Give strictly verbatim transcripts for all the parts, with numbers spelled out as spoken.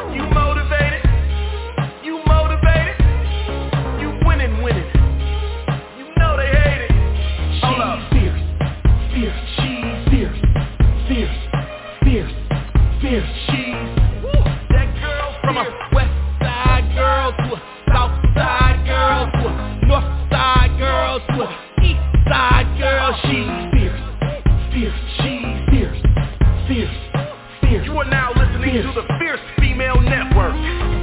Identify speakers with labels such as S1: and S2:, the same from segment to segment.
S1: You motivated? You motivated? You winning, winning. You know they hate it. Hold up.
S2: Fierce, fierce, she's fierce, fierce, fierce, fierce, she's.
S1: Woo. That girl from a west side girl to a south side girl to a north side girl to a east side girl. She's
S2: fierce, fierce, she's fierce, fierce, fierce.
S1: You are now listening
S2: fierce.
S1: to the Fierce Female Network.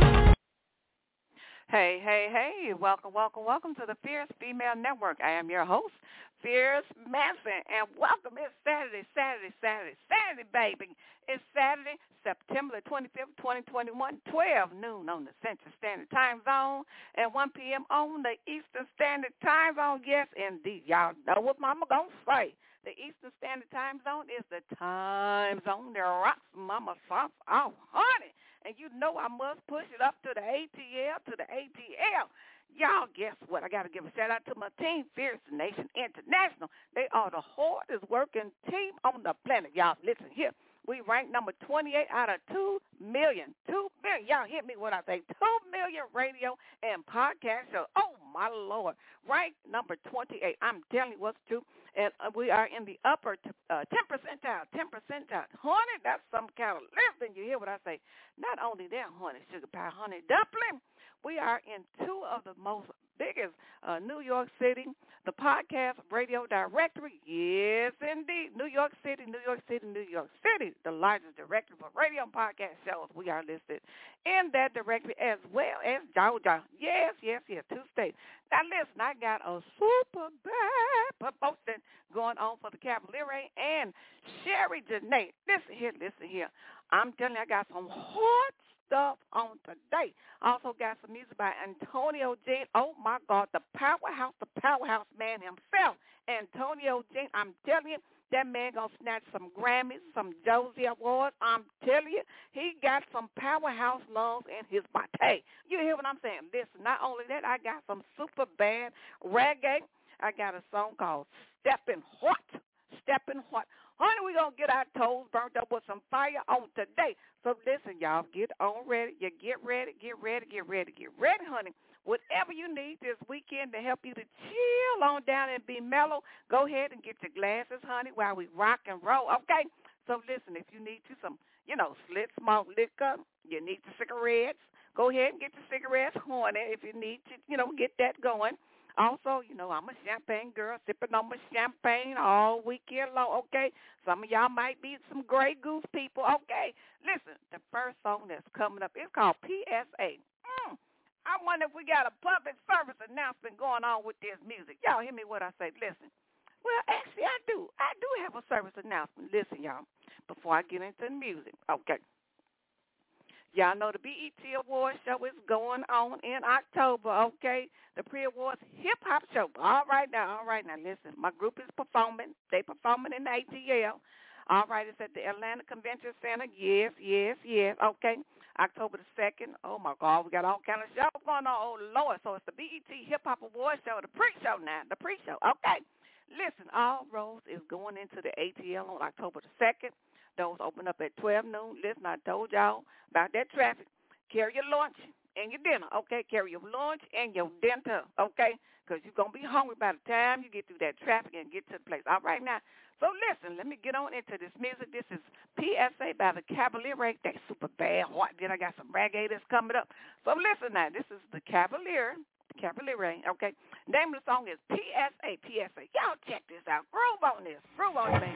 S3: Hey, hey, hey, welcome, welcome, welcome to the Fierce Female Network. I am your host, Fierce Manson, and welcome. It's Saturday, Saturday, Saturday, Saturday, baby. It's Saturday, September the twenty-fifth, twenty twenty-one, twelve noon on the Central Standard Time Zone and one p.m. on the Eastern Standard Time Zone. Yes, indeed. Y'all know what mama gonna say. The Eastern Standard Time Zone is the time zone that rocks mama socks off, honey. And you know I must push it up to the A T L, to the A T L. Y'all, guess what? I got to give a shout-out to my team, Fierce Nation International. They are the hardest working team on the planet. Y'all, listen here. We rank number twenty-eight out of two million. two million. Y'all hear me when I say two million radio and podcast shows. Oh, my Lord. Rank number twenty-eight. I'm telling you what's true. And uh, we are in the upper t- uh, ten percentile, ten percentile. Honey, that's some kind of listening. You hear what I say? Not only that, honey, sugar pie, honey, dumpling. We are in two of the most biggest uh, New York City, the podcast radio directory. Yes, indeed. New York City, New York City, New York City, the largest directory for radio and podcast shows. We are listed in that directory as well as Georgia. Yes, yes, yes, two states. Now, listen, I got a super bad promotion going on for the Cavalier and Sherry Janae. Listen here, listen here. I'm telling you, I got some hot stuff on today. Also got some music by Antonio Jean. Oh, my God, the powerhouse, the powerhouse man himself. Antonio Jean, I'm telling you, that man going to snatch some Grammys, some Josie Awards. I'm telling you, he got some powerhouse lungs in his body. You hear what I'm saying? Listen, not only that, I got some super bad reggae. I got a song called Steppin' Hot. Steppin' Hot. Honey, we're going to get our toes burnt up with some fire on today. So listen, y'all, get on ready. You get ready, get ready, get ready, get ready, honey. Whatever you need this weekend to help you to chill on down and be mellow, go ahead and get your glasses, honey, while we rock and roll, okay? So listen, if you need you some, you know, slit smoke liquor, you need your cigarettes, go ahead and get your cigarettes, honey, if you need to, you know, get that going. Also, you know, I'm a champagne girl, sipping on my champagne all weekend long, okay? Some of y'all might be some Grey Goose people, okay? Listen, the first song that's coming up is called P S A. Mm, I wonder if we got a public service announcement going on with this music. Y'all hear me what I say? Listen. Well, actually, I do. I do have a service announcement. Listen, y'all, before I get into the music, okay? Y'all know the B E T Awards show is going on in October, okay? The pre-awards hip-hop show. All right now, all right now, listen. My group is performing. They performing in the A T L. All right, it's at the Atlanta Convention Center. Yes, yes, yes, okay. October the second. Oh, my God, we got all kind of shows going on. Oh, Lord. So it's the B E T Hip-Hop Awards show, the pre-show now, the pre-show, okay? Listen, all roads is going into the A T L on October the second. Those open up at twelve noon. Listen, I told y'all about that traffic. Carry your lunch and your dinner, okay? Carry your lunch and your dinner, okay? Because you're going to be hungry by the time you get through that traffic and get to the place. All right, now, so listen, let me get on into this music. This is P S A by the Cavalier. That's super bad. What? Then I got some reggae that's coming up. So listen now, this is the Cavalier. Cavalier, okay? Name of the song is P S A, P S A. Y'all check this out. Groove on this. Groove on it, baby.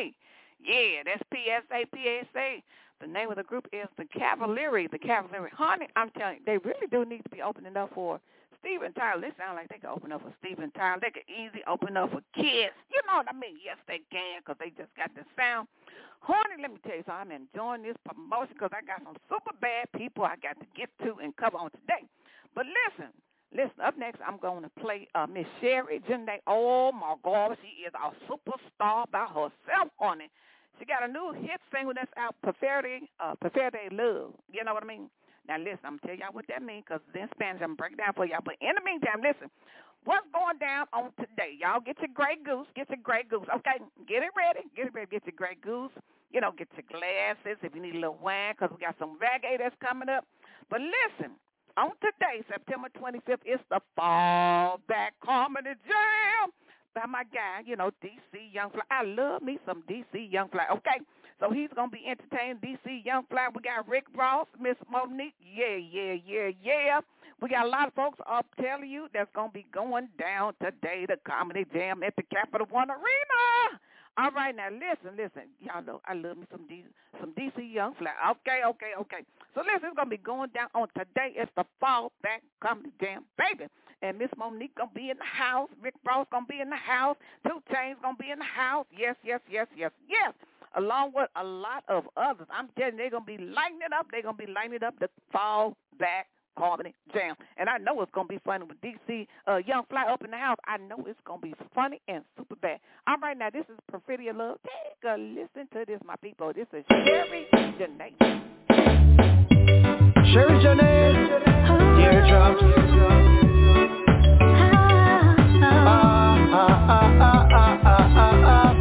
S3: A. Yeah, that's P S A, P S A. The name of the group is the Cavalry. The Cavalry. Honey, I'm telling you, they really do need to be opening up for Steven Tyler. They sound like they can open up for Steven Tyler. They can easily open up for Kids. You know what I mean? Yes, they can, because they just got the sound. Honey, let me tell you something. I'm enjoying this promotion because I got some super bad people I got to get to and cover on today. But listen, listen, up next I'm going to play uh, Miss Sherry Janae. Oh, my God, she is a superstar by herself, honey. She got a new hit single that's out, Perfecte, uh, Perfecte Love. You know what I mean? Now, listen, I'm going to tell y'all what that means because in Spanish I'm going to break it down for y'all. But in the meantime, listen, what's going down on today? Y'all get your Grey Goose. Get your Grey Goose. Okay, get it ready. Get it ready. Get your Grey Goose. You know, get your glasses if you need a little wine because we got some reggae that's coming up. But listen, on today, September twenty-fifth, it's the Fall Back Comedy Jam by my guy, you know, D C Young Fly. I love me some D C Young Fly. Okay, so he's going to be entertaining D C Young Fly. We got Rick Ross, Miss Monique. Yeah, yeah, yeah, yeah. We got a lot of folks up telling you that's going to be going down today, the Comedy Jam at the Capital One Arena. All right, now listen, listen. Y'all know I love me some D, some D C Young Fly. Okay, okay, okay. So listen, it's going to be going down on today. It's the Fall Back Comedy Jam, baby. And Miss Monique going to be in the house. Rick Ross going to be in the house. Two Chainz going to be in the house. Yes, yes, yes, yes, yes. Along with a lot of others. I'm telling you, they're going to be lighting it up. They're going to be lighting it up, the Fall Back Comedy Jam. And I know it's going to be funny with D C uh, Young Fly up in the house. I know it's going to be funny and super bad. All right, now this is Perfecte Love. Take a listen to this, my people. This is Sherry Janae.
S2: Sherry Janae, Teardrops. Ah, ah, ah, ah, ah, ah, ah.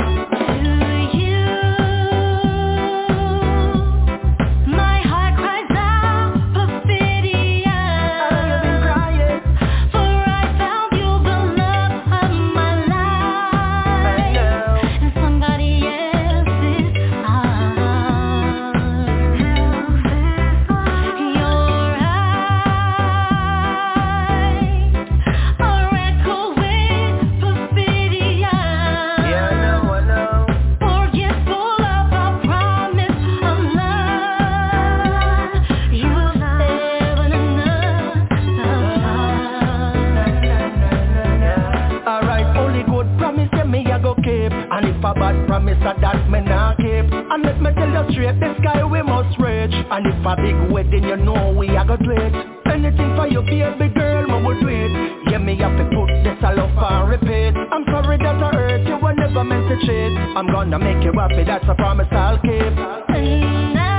S2: Bad promise that me not keep. And let me tell you straight, the sky we must reach. And if a big wedding, you know we are gonna do it. Anything for you, baby girl, we will do it. Yeah, me have to put this all up and repeat. I'm sorry that I hurt you, I never meant to cheat. I'm gonna make you happy, that's a promise I'll keep. And now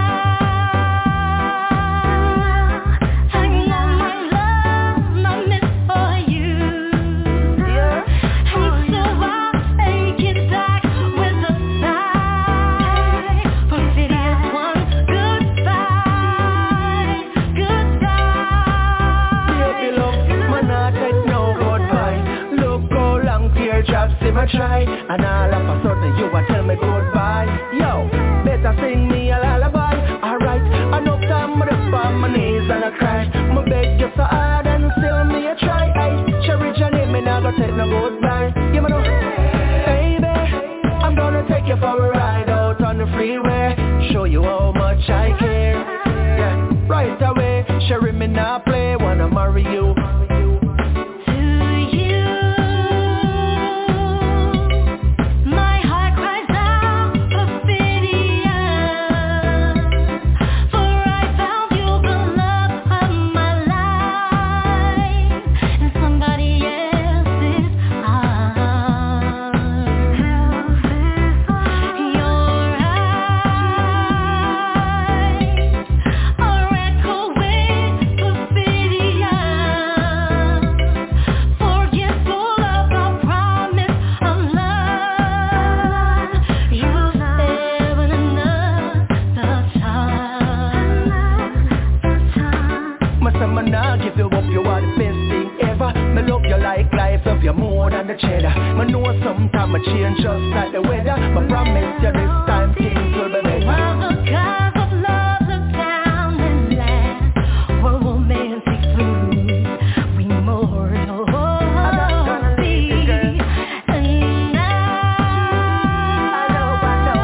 S2: I try, and all of a sudden you a tell me goodbye. Yo, better sing me a lullaby. Alright, enough time I'm up on my knees and I cry. My beg you so hard and still me a try. Ay, Sherry Janae, me not gonna take no goodbye. You know, baby, I'm gonna take you for a ride out on the freeway. Show you how much I care. Yeah, right away, Sherry, me not play, wanna marry you. Change just like the weather, but promise you this time things will be better. While the skies of love look down and land, we're romantic food, we mortal be. And now I know, I know,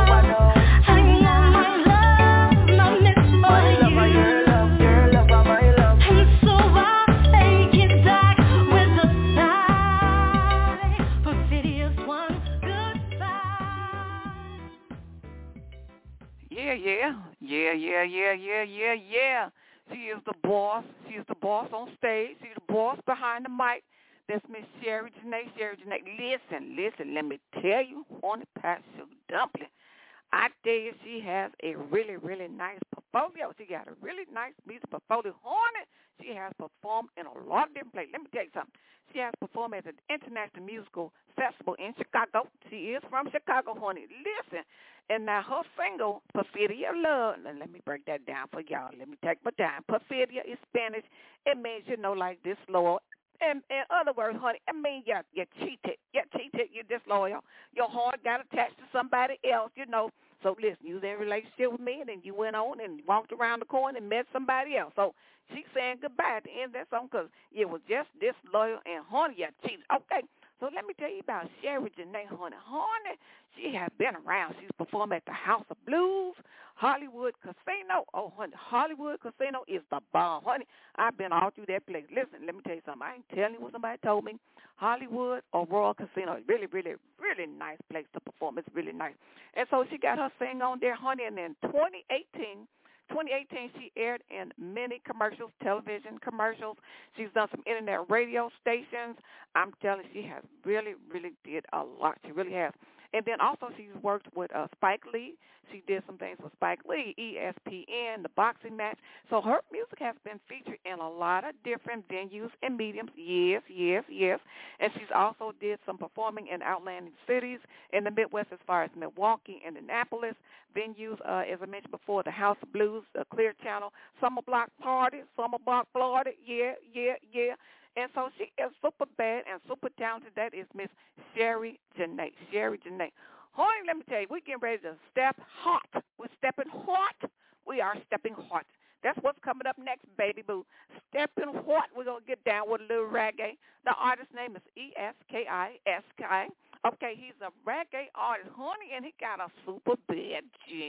S3: Yeah, yeah, yeah, yeah, yeah. She is the boss. She is the boss on stage. She's the boss behind the mic. That's Miss Sherry Janae. Sherry Janae. Listen, listen, let me tell you, Horny Pat Sugar Dumpling. I tell you, she has a really, really nice portfolio. She got a really nice music portfolio. Horny, she has performed in a lot of different places. Let me tell you something. She has performed at the International Musical Festival in Chicago. She is from Chicago, Horny. Listen, and now her single, Perfidia Love, and let me break that down for y'all. Let me take my time. Perfidia is Spanish. It means, you know, like disloyal. In, in other words, honey, I mean, you you cheated. You cheated. You're disloyal. Your heart got attached to somebody else, you know. So, listen, you was in a relationship with me, and then you went on and walked around the corner and met somebody else. So, she's saying goodbye at the end of that song because it was just disloyal and, honey, you cheated. Okay, so let me tell you about Sherry Janae, honey. Honey, she has been around. She's performed at the House of Blues, Hollywood Casino. Oh, honey, Hollywood Casino is the bomb. Honey, I've been all through that place. Listen, let me tell you something. I ain't telling you what somebody told me. Hollywood or Royal Casino is really, really, really nice place to perform. It's really nice. And so she got her sing on there, honey, and in twenty eighteen, twenty eighteen, she aired in many commercials, television commercials. She's done some internet radio stations. I'm telling you, she has really, really did a lot. She really has. And then also she's worked with uh, Spike Lee. She did some things with Spike Lee, E S P N, the boxing match. So her music has been featured in a lot of different venues and mediums. Yes, yes, yes. And she's also did some performing in outlanding cities in the Midwest as far as Milwaukee, Indianapolis, venues, uh, as I mentioned before, the House of Blues, the Clear Channel, Summer Block Party, Summer Block Florida. Yeah, yeah, yeah. And so she is super bad and super talented. That is Miss Sherry Janae. Sherry Janae. Honey, let me tell you, we're getting ready to step hot. We're stepping hot. We are stepping hot. That's what's coming up next, baby boo. Stepping hot. We're going to get down with a little reggae. The artist's name is E S K I S K. Okay, he's a reggae artist, honey, and he got a super bad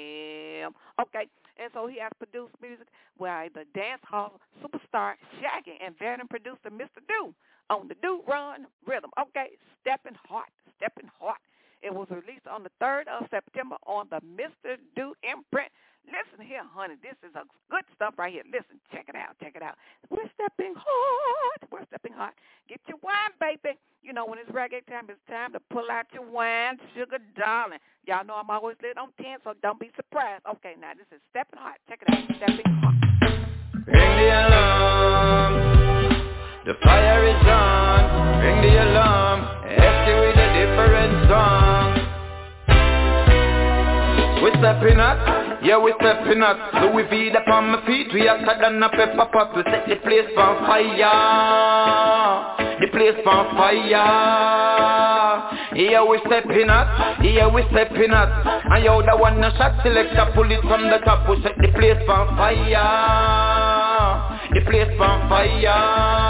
S3: jam. Okay, and so he has produced music by the dance hall superstar Shaggy and veteran producer Mister Do on the Do Run Rhythm. Okay, stepping hot, stepping hot. It was released on the third of September on the Mister Do imprint. Listen here, honey, this is a good stuff right here. Listen, check it out, check it out. We're stepping hot, we're stepping hot. Get your wine, baby. You know, when it's reggae time, it's time to pull out your wine, sugar darling. Y'all know I'm always lit on ten, so don't be surprised. Okay, now this is stepping hot. Check it out, stepping hot.
S4: Ring the alarm, the fire is on. Ring the alarm, Esty with a different song. We're stepping up, yeah, we're stepping up. Louis V upon my feet, we hotter than a pepper pot. We set the place on fire, the place on fire. Yeah, we're stepping up, yeah, we're stepping up. And yo, the one a shot selector, pull it from the top. We set the place on fire, the place on fire.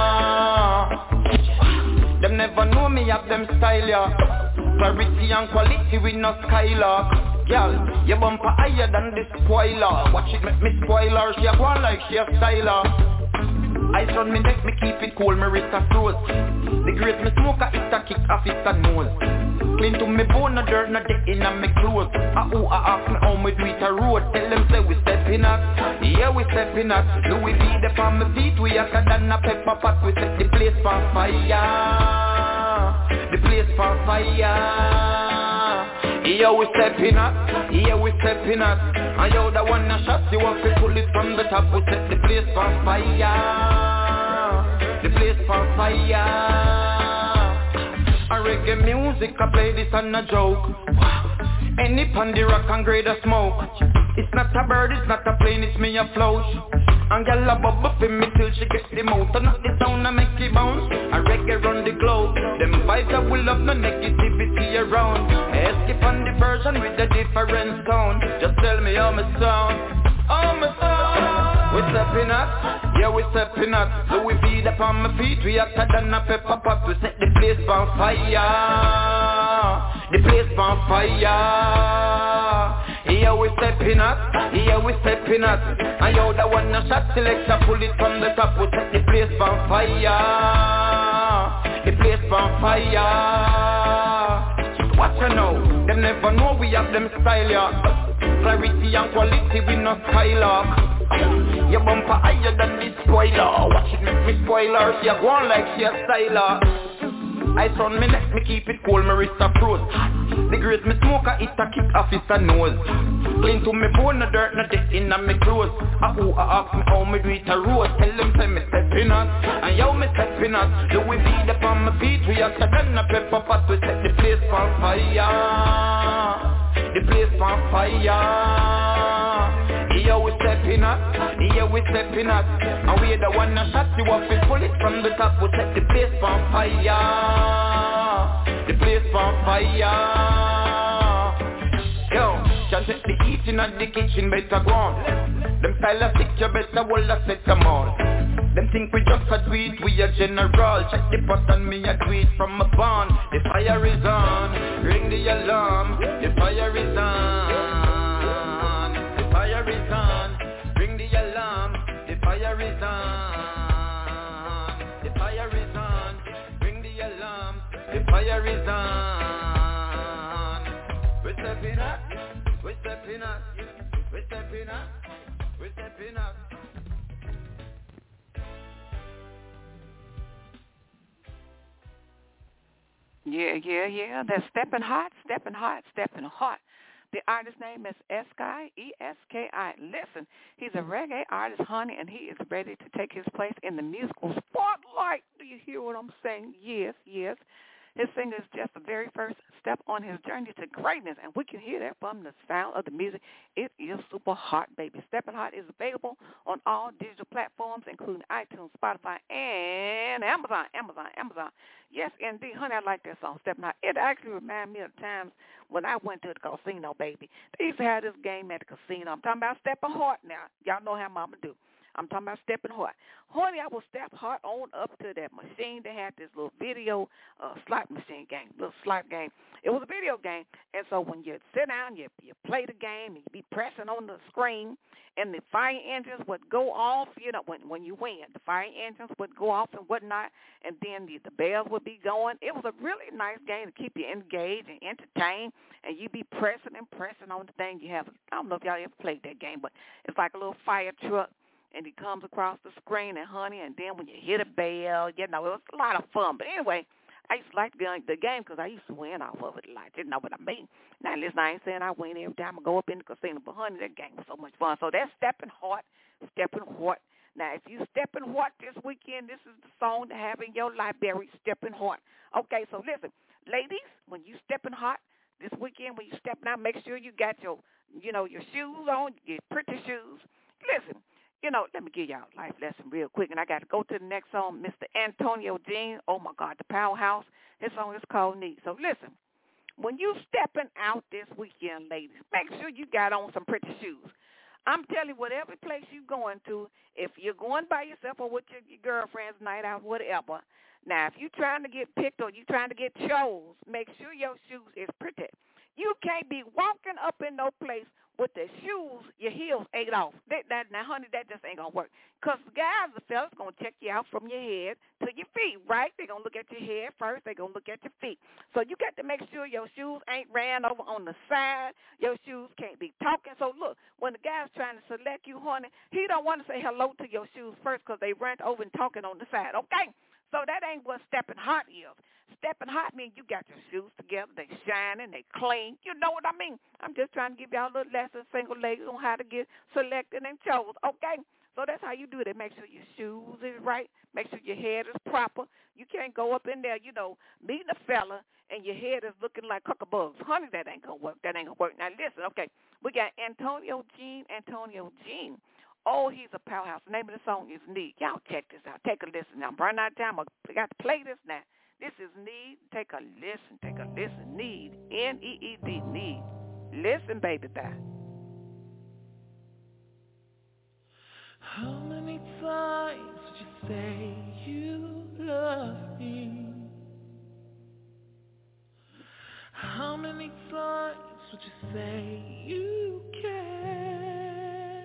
S4: Them never know me have them style, yeah. Clarity and quality with no skylark. Girl, your bumper higher than the spoiler. Watch it make me spoiler. She a go on like she a styler. Ice on me neck, me keep it cool, me wrist a froze. The great me smoker, it's a kick off, it's a nose. Clean to me bone, no dirt, no dick in me clothes. Ah ooh, ah ah, me home, we do it a road. Tell them say we stepping up, yeah we stepping up. Louis V the on my feet, we hotter than a pepper pot. We set the place for fire, the place for fire. Yeah, we stepping up, yeah, we stepping up. And yo, the one a shot, you want to pull it from the top. We set the place for fire, the place for fire. A reggae music, I play this on a joke. Any pandy rock and grade of smoke. It's not a bird, it's not a plane, it's me a float. And girl a bubble for me till she gets the mouth. And knock the sound and make it bounce. A reggae run the globe. Them vibes that we love, no negativity around. I skip on the version with a different sound. Just tell me how me sound, how me sound. We stepping up, yeah we stepping up. So we feed up on my feet, we hotter than a pepper pot. We set the place on fire, the place on fire. Yeah we stepping up, yeah we stepping up. And yo the one a shot selector, pull it from the top. We set the place on fire, the place on fire. Watch you know, them never know we have them style, yeah. Clarity and quality, we no skylark. Your bumper higher than this spoiler. Watch it make me spoiler. She a go on like she a styler. I on me neck, me keep it cool, my wrist a froze. The great me smoker, it a kick off his nose. Clean to me bone, no dirt, no dirt in me clothes. A who a ask me how me do it a roast. Tell them say me stepping up, and yo me stepping up. Do we beat up on my feet, we are setting a pepper pot. We set the place on fire. The place on fire. Here we stepping up, here we stepping up. And we the one that shot you up, we pull it from the top. We set the place on fire. The place on fire. Yo, can't take the eating at the kitchen, better go on. Them style of stick, you better hold a set them all. Them think we just a do it, we a general. Check the button, me a do it from a barn. The fire is on, ring the alarm. The fire is on. Fire is on, bring the alarm. The fire is on. The fire is on, bring the alarm. The fire is on. We're stepping up, we're stepping up, we're stepping up, we're stepping up.
S3: Yeah, yeah, yeah. They're stepping hot, stepping hot, stepping hot. The artist's name is Eskai, E S K I. Listen, he's a reggae artist, honey, and he is ready to take his place in the musical spotlight. Do you hear what I'm saying? Yes, yes. His singing is just the very first step on his journey to greatness, and we can hear that from the sound of the music. It is super hot, baby. Steppin' Hot is available on all digital platforms, including iTunes, Spotify, and Amazon, Amazon, Amazon. Yes, indeed, honey, I like that song, Steppin' Hot. It actually reminds me of times when I went to the casino, baby. They used to have this game at the casino. I'm talking about Steppin' Hot now. Y'all know how mama do. I'm talking about Steppin' Hot. Honey, I will step hot on up to that machine. They had this little video uh, slot machine game, little slot game. It was a video game, and so when you sit down, you you play the game, and you be pressing on the screen, and the fire engines would go off, you know, when, when you win. The fire engines would go off and whatnot, and then the, the bells would be going. It was a really nice game to keep you engaged and entertained, and you be pressing and pressing on the thing. You have, I don't know if y'all ever played that game, but it's like a little fire truck. And he comes across the screen, and honey, and then when you hit a bell, you know, it was a lot of fun. But anyway, I used to like the game because I used to win off of it a lot. Didn't know what I mean. Now, listen, I ain't saying I win every time I go up in the casino, but honey, that game was so much fun. So that's Steppin' Hot, Steppin' Hot. Now, if you Steppin' Hot this weekend, this is the song to have in your library, Steppin' Hot. Okay, so listen, ladies, when you Steppin' Hot this weekend, when you stepping out, make sure you got your, you know, your shoes on, your pretty shoes. Listen. You know, let me give y'all a life lesson real quick, and I got to go to the next song, Mister Antonio Jean. Oh, my God, the powerhouse. His song is called Need. So, listen, when you stepping out this weekend, ladies, make sure you got on some pretty shoes. I'm telling you, whatever place you're going to, if you're going by yourself or with your, your girlfriend's night out, whatever, now, if you're trying to get picked or you're trying to get chose, make sure your shoes is pretty. You can't be walking up in no place with the shoes, your heels ate off. That, that, now, honey, that just ain't going to work. Because the guys, the fellas, going to check you out from your head to your feet, right? They're going to look at your head first. They're going to look at your feet. So you got to make sure your shoes ain't ran over on the side. Your shoes can't be talking. So, look, when the guy's trying to select you, honey, he don't want to say hello to your shoes first because they ran over and talking on the side, okay? So that ain't what Steppin' Hot is. Steppin' Hot means you got your shoes together, they shining, they clean. You know what I mean? I'm just trying to give y'all a little lesson, single ladies, on how to get selected and chose, okay? So that's how you do it. Make sure your shoes is right. Make sure your head is proper. You can't go up in there, you know, meeting a fella, and your head is looking like cuckabugs. Honey, that ain't going to work. That ain't going to work. Now, listen, okay, we got Antonio Jean, Antonio Jean. Oh, he's a powerhouse. The name of the song is Need. Y'all check this out. Take a listen. Now, I'm running out of time. I got to play this now. This is Need. Take a listen. Take a listen. Need. N E E D. Need. Listen, baby, bye.
S1: How many times would you say you love me? How many times would you say you care?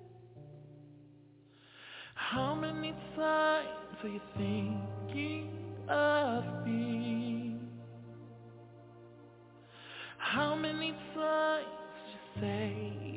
S1: How many times are you thinking of me? How many times would you say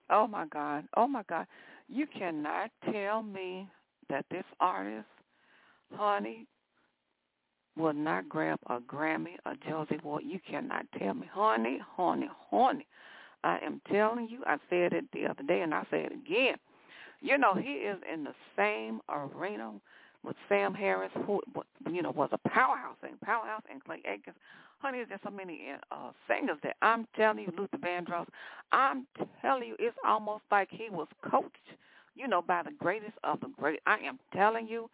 S3: Oh, my God. Oh, my God. You cannot tell me that this artist, honey, will not grab a Grammy or Josie Award. You cannot tell me. Honey, honey, honey. I am telling you, I said it the other day, and I say it again. You know, he is in the same arena with Sam Harris, who, you know, was a powerhouse, and powerhouse, and Clay Aiken. Honey, there's so many uh, singers that I'm telling you, Luther Vandross, I'm telling you, it's almost like he was coached, you know, by the greatest of the great. I am telling you,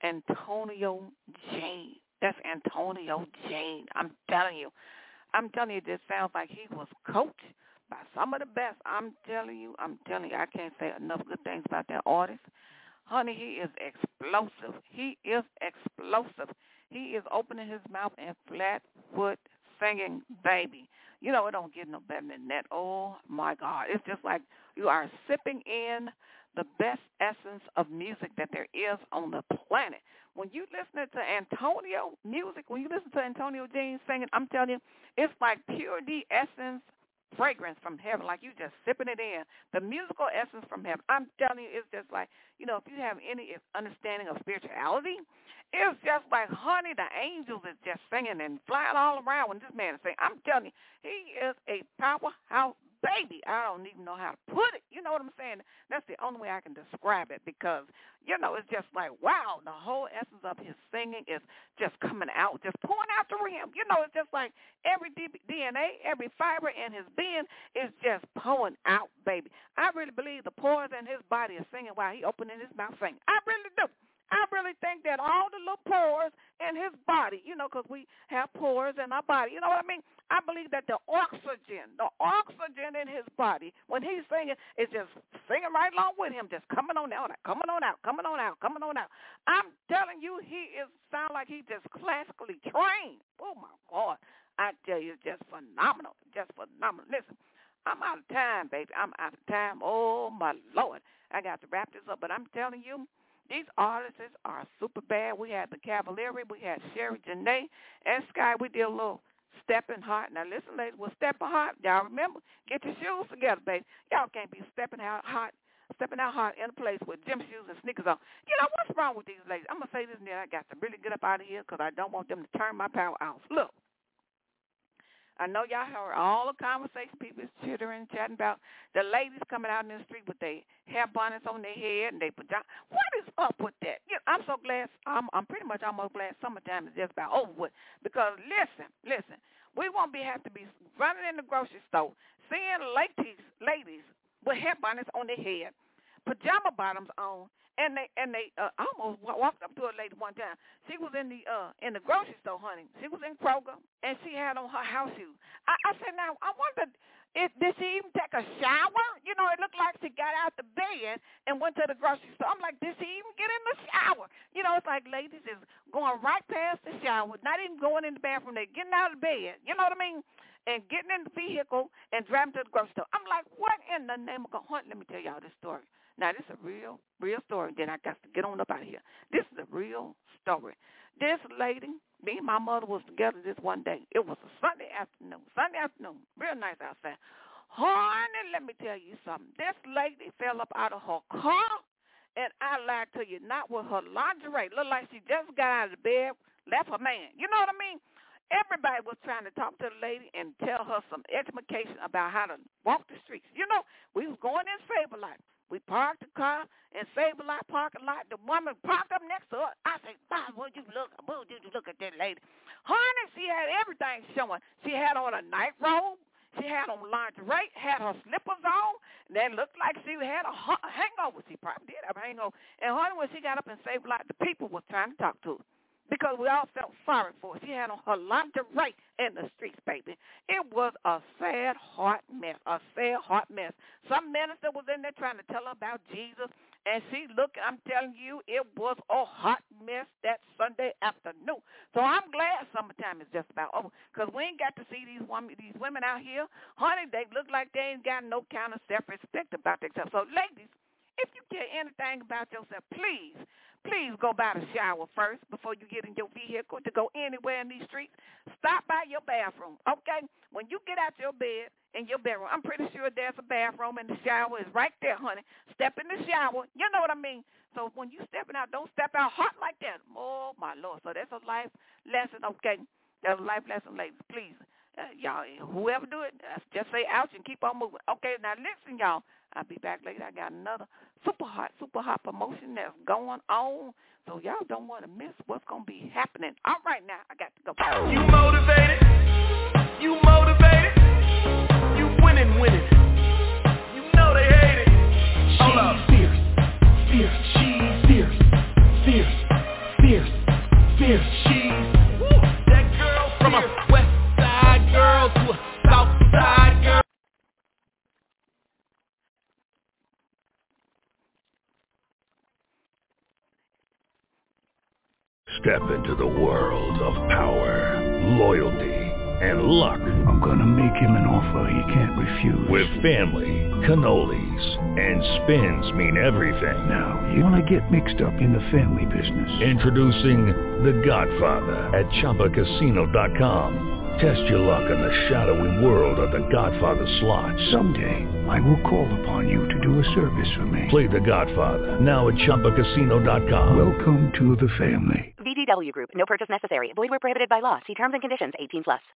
S3: Antonio Jane. That's Antonio Jane. I'm telling you. I'm telling you, this sounds like he was coached by some of the best. I'm telling you, I'm telling you, I can't say enough good things about that artist. Honey, he is explosive. He is explosive. He is opening his mouth and flat foot singing, baby. You know, it don't get no better than that. Oh, my God. It's just like you are sipping in the best essence of music that there is on the planet. When you listen to Antonio music, when you listen to Antonio Jean singing, I'm telling you, it's like pure D essence fragrance from heaven, like you just sipping it in. The musical essence from heaven. I'm telling you, it's just like, you know, if you have any understanding of spirituality, it's just like, honey, the angels is just singing and flying all around when this man is singing. I'm telling you, he is a powerhouse baby. I don't even know how to put it. You know what I'm saying? That's the only way I can describe it because, you know, it's just like, wow, the whole essence of his singing is just coming out, just pouring out through him. You know, it's just like every D N A, every fiber in his being is just pouring out, baby. I really believe the pores in his body are singing while he opening his mouth singing. I really do. I really think that all the little pores in his body, you know, because we have pores in our body, you know what I mean? I believe that the oxygen, the oxygen in his body, when he's singing, is just singing right along with him, just coming on out, coming on out, coming on out, coming on out. I'm telling you, he is sound like he just classically trained. Oh, my God. I tell you, it's just phenomenal, just phenomenal. Listen, I'm out of time, baby. I'm out of time. Oh, my Lord. I got to wrap this up, but I'm telling you, these artists are super bad. We had the Cavalieri. We had Sherry Janae and Sky. We did a little stepping hot. Now, listen, ladies, we're stepping hot. Y'all remember, get your shoes together, baby. Y'all can't be stepping out hot, stepping out hot in a place with gym shoes and sneakers on. You know, what's wrong with these ladies? I'm going to say this, and then I got to really get up out of here because I don't want them to turn my power off. Look. I know y'all heard all the conversations, people is chittering, chatting about the ladies coming out in the street with their hair bonnets on their head and their pajamas. What is up with that? You know, I'm so glad, I'm, I'm pretty much almost glad summertime is just about over with. Because listen, listen, we won't be have to be running in the grocery store, seeing ladies, ladies with hair bonnets on their head, pajama bottoms on, and they and they uh, I almost walked up to a lady one time. She was in the uh in the grocery store, honey. She was in Kroger, and she had on her house shoes. I, I said, now I wondered, if did she even take a shower? You know, it looked like she got out the bed and went to the grocery store. I'm like, did she even get in the shower? You know, it's like ladies is going right past the shower, not even going in the bathroom. They're getting out of bed. You know what I mean? And getting in the vehicle and driving to the grocery store. I'm like, what in the name of God? Honey, let me tell y'all this story. Now, this is a real, real story. Then I got to get on up out of here. This is a real story. This lady, me and my mother was together this one day. It was a Sunday afternoon. Sunday afternoon. Real nice outside. Honey, let me tell you something. This lady fell up out of her car, and I lied to you, not with her lingerie. Looked like she just got out of the bed, left her man. You know what I mean? Everybody was trying to talk to the lady and tell her some education about how to walk the streets. You know, we was going in Sableye. We parked the car in Sableye parking lot. The woman parked up next to her. I said, Bob, would you look? Would you look at that lady? Honey, she had everything showing. She had on a night robe. She had on lingerie, had her slippers on. That looked like she had a hangover. She probably did have a hangover. And honey, when she got up and Sableye, the people were trying to talk to her. Because we all felt sorry for her. She had on her lingerie in the streets, baby. It was a sad, hot mess, a sad, hot mess. Some minister was in there trying to tell her about Jesus, and she looked, I'm telling you, it was a hot mess that Sunday afternoon. So I'm glad summertime is just about over, because we ain't got to see these women, these women out here. Honey, they look like they ain't got no kind of self-respect about themselves. So, ladies, if you care anything about yourself, please, please go by the shower first before you get in your vehicle to go anywhere in these streets. Stop by your bathroom, okay? When you get out your bed, in your bedroom, I'm pretty sure there's a bathroom and the shower is right there, honey. Step in the shower. You know what I mean? So when you stepping out, don't step out hot like that. Oh, my Lord. So that's a life lesson, okay? That's a life lesson, ladies. Please, uh, y'all, whoever do it, uh, just say ouch and keep on moving. Okay, now listen, y'all. I'll be back later. I got another super hot, super hot promotion that's going on. So y'all don't want to miss what's going to be happening. All right, now, I got to go.
S1: You motivated. You motivated. You winning, winning. You know they hate it. Hold up.
S2: Fierce, fierce, she's fierce, fierce, fierce, fierce, she's
S1: That girl from a west side girl to a south side girl.
S5: Step into the world of power, loyalty, and luck.
S6: I'm gonna make him an offer he can't refuse.
S5: With family, cannolis, and spins mean everything.
S6: Now, you wanna get mixed up in the family business.
S5: Introducing The Godfather at Chumba Casino dot com. Test your luck in the shadowy world of The Godfather slot.
S6: Someday, I will call upon you to do a service for me.
S5: Play The Godfather now at Chumba Casino dot com.
S6: Welcome to the family.
S7: V G W Group. No purchase necessary. Void where prohibited by law. See terms and conditions. eighteen plus.